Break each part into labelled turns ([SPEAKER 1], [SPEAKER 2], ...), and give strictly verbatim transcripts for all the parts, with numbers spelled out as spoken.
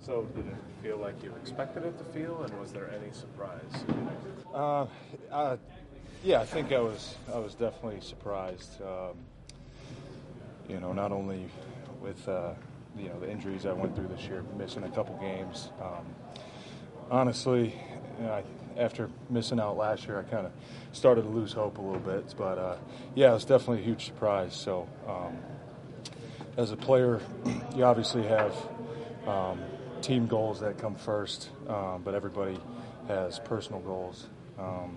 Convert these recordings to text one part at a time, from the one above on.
[SPEAKER 1] So did it feel like you expected it to feel, and was there any surprise?
[SPEAKER 2] Uh, uh, yeah, I think I was I was definitely surprised. Um, you know, not only with uh, you know the injuries I went through this year, missing a couple games. Um, honestly, you know, I, after missing out last year, I kind of started to lose hope a little bit. But uh, yeah, it was definitely a huge surprise. So um, as a player, you obviously have um, team goals that come first, um, but everybody has personal goals. Um,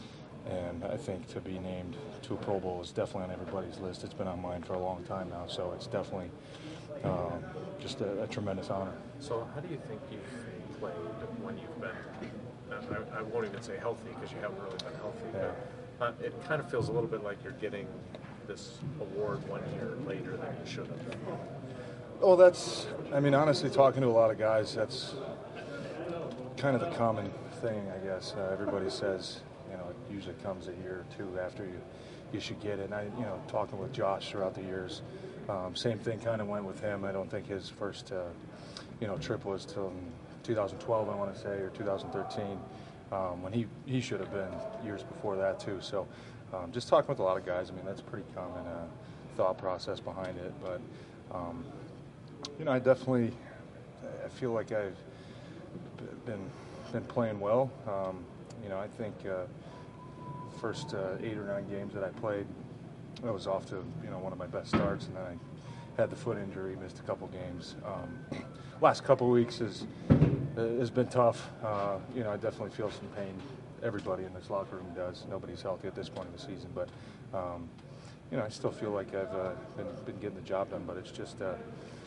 [SPEAKER 2] and I think to be named to a Pro Bowl is definitely on everybody's list. It's been on mine for a long time now, so it's definitely um, just a, a tremendous honor.
[SPEAKER 1] So how do you think you've played when you've been, I, I won't even say healthy because you haven't really been healthy,
[SPEAKER 2] Yeah.
[SPEAKER 1] but uh, it kind of feels a little bit like you're getting this award one year later than you should have.
[SPEAKER 2] Well, that's, I mean, honestly, talking to a lot of guys, that's kind of the common thing, I guess. Uh, everybody says, you know, it usually comes a year or two after you, you should get it. And I, you know, talking with Josh throughout the years, um, same thing kind of went with him. I don't think his first, uh, you know, trip was till two thousand twelve, I want to say, or two thousand thirteen, um, when he, he should have been years before that too. So um, just talking with a lot of guys, I mean, that's a pretty common uh, thought process behind it. But, um, you know, I definitely, I feel like I've been been playing well. Um, you know, I think uh, first uh, eight or nine games that I played, I was off to you know one of my best starts, and then I had the foot injury, missed a couple games. Um, last couple of weeks has has been tough. Uh, you know, I definitely feel some pain. Everybody in this locker room does. Nobody's healthy at this point in the season, but um, you know, I still feel like I've uh, been been getting the job done. But it's just. Uh,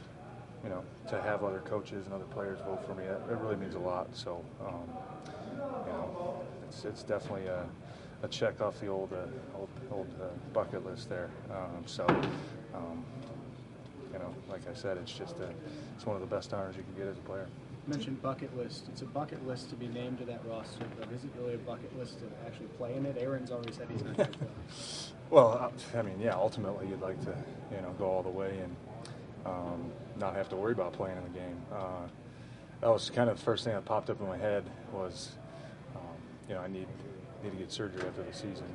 [SPEAKER 2] You know, to have other coaches and other players vote for me, that, that really means a lot. So, um, you know, it's it's definitely a, a check off the old uh, old, old uh, bucket list there. Um, so, um, you know, like I said, it's just a, it's one of the best honors you can get as a player.
[SPEAKER 3] You mentioned bucket list. It's a bucket list to be named to that roster, but is it really a bucket list to actually play in it? Aaron's already said he's not going to play.
[SPEAKER 2] Well, I mean, yeah, ultimately you'd like to, you know, go all the way and um, not have to worry about playing in the game. Uh, that was kind of the first thing that popped up in my head was, um, you know, I need need to get surgery after the season.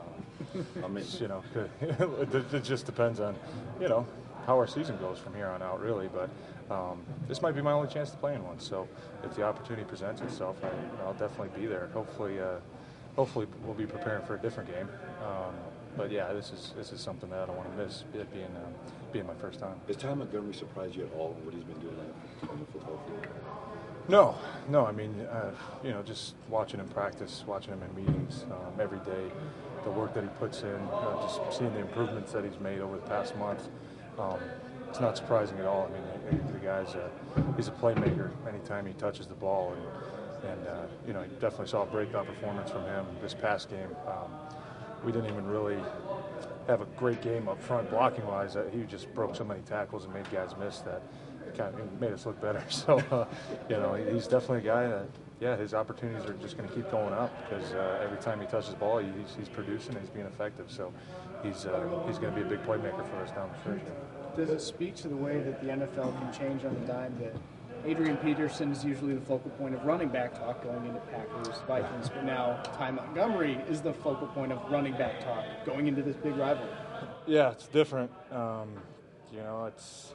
[SPEAKER 2] Um, I mean, you know, it, it just depends on, you know, how our season goes from here on out, really. But um, this might be my only chance to play in one. So if the opportunity presents itself, I, I'll definitely be there. Hopefully, uh, hopefully we'll be preparing for a different game. Um, But yeah, this is this is something that I don't want to miss. It being uh, being my first time.
[SPEAKER 4] Has Ty Montgomery surprised you at all in what he's been doing on the football field?
[SPEAKER 2] No, no. I mean, uh, you know, just watching him practice, watching him in meetings um, every day, the work that he puts in, uh, just seeing the improvements that he's made over the past month. Um, it's not surprising at all. I mean, the, the guy's a, he's a playmaker. Anytime he touches the ball, and and uh, you know, you definitely saw a breakout performance from him this past game. Um, We didn't even really have a great game up front blocking-wise. Uh, he just broke so many tackles and made guys miss that it kind of made us look better. So, uh, you know, he's definitely a guy that, yeah, his opportunities are just going to keep going up because uh, every time he touches the ball, he's, he's producing and he's being effective. So he's uh, he's going to be a big playmaker for us down the stretch.
[SPEAKER 3] Does it speak to the way that the N F L can change on the dime that Adrian Peterson is usually the focal point of running back talk going into Packers, Vikings, but now Ty Montgomery is the focal point of running back talk going into this big rivalry?
[SPEAKER 2] Yeah, it's different. Um, you know, it's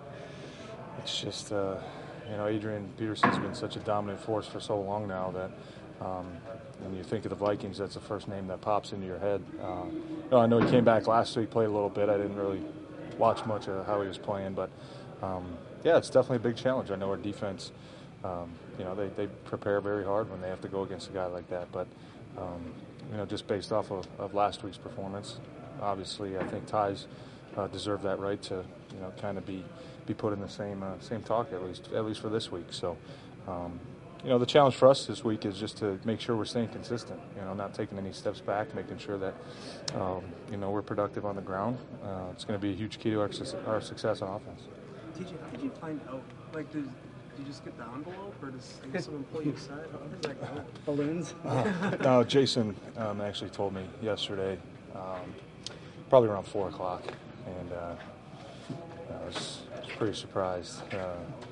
[SPEAKER 2] it's just, uh, you know, Adrian Peterson's been such a dominant force for so long now that um, when you think of the Vikings, that's the first name that pops into your head. Uh, you know, I know he came back last week, played a little bit. I didn't really watch much of how he was playing, but um, yeah, it's definitely a big challenge. I know our defense, um, you know, they, they prepare very hard when they have to go against a guy like that. But, um, you know, just based off of, of last week's performance, obviously I think Ty's uh, deserve that right to, you know, kind of be, be put in the same uh, same talk at least at least for this week. So, um, you know, the challenge for us this week is just to make sure we're staying consistent, you know, not taking any steps back, making sure that, um, you know, we're productive on the ground. Uh, it's going to be a huge key to our, our success on offense.
[SPEAKER 5] Did you, how did you find out? Like, did, did you just get the envelope, or does someone pull you aside? How does that go?
[SPEAKER 3] Balloons?
[SPEAKER 2] Uh, no, Jason um, actually told me yesterday, um, probably around four o'clock, and uh, I was, was pretty surprised. Uh,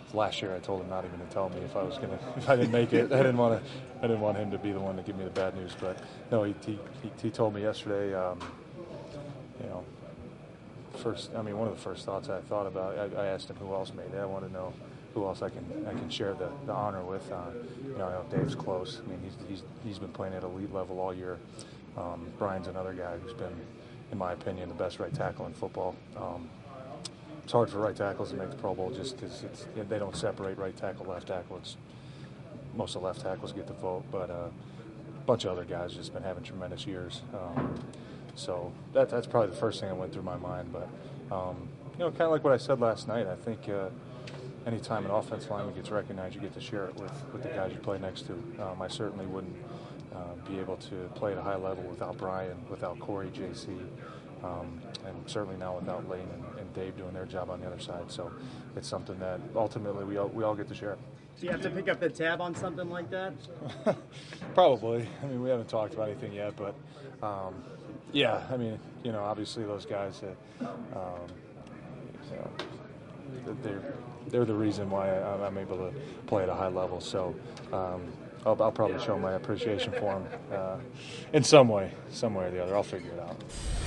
[SPEAKER 2] last year I told him not even to tell me if I was gonna if I didn't make it. I didn't want to. I didn't want him to be the one to give me the bad news. But no, he he, he, he told me yesterday. Um, you know, first. I mean, one of the first thoughts I thought about. I, I asked him who else made it. I want to know who else I can I can share the, the honor with. Uh, you know, I know Dave's close. I mean, he's he's he's been playing at elite level all year. Um, Brian's another guy who's been, in my opinion, the best right tackle in football. Um, it's hard for right tackles to make the Pro Bowl just because it's you know, they don't separate right tackle, left tackle. It's most of the left tackles get the vote, but uh, a bunch of other guys just been having tremendous years. Um, so that, that's probably the first thing that went through my mind. But um, you know, kind of like what I said last night. I think uh, anytime an offensive lineman gets recognized, you get to share it with, with the guys you play next to. Um, I certainly wouldn't uh, be able to play at a high level without Brian, without Corey, J C. Um, and certainly now without Lane and, and Dave doing their job on the other side. So it's something that ultimately we all, we all get to share.
[SPEAKER 6] Do you have to pick up the tab on something like that?
[SPEAKER 2] Probably. I mean, we haven't talked about anything yet, but um, yeah, I mean, you know, obviously those guys, uh, um, you know, they're, they're the reason why I, I'm able to play at a high level. So um, I'll, I'll probably show my appreciation for them uh, in some way, some way or the other. I'll figure it out.